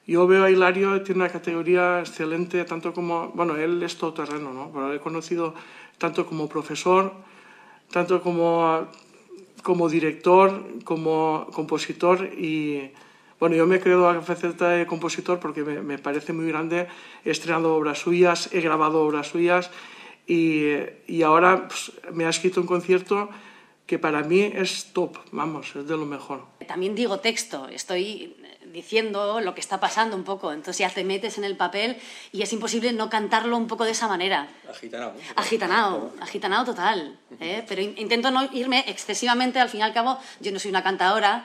Yo veo a Hilario, tiene una categoría excelente, tanto como, bueno, él es todoterreno, ¿no? Pero lo he conocido tanto como profesor, tanto como director, como compositor y, bueno, yo me he creado la faceta de compositor porque me parece muy grande. He estrenado obras suyas, he grabado obras suyas y ahora pues, me ha escrito un concierto que para mí es top, vamos, es de lo mejor. También digo texto, estoy diciendo lo que está pasando un poco, entonces ya te metes en el papel y es imposible no cantarlo un poco de esa manera. Agitanado total, pero intento no irme excesivamente, al fin y al cabo yo no soy una cantadora,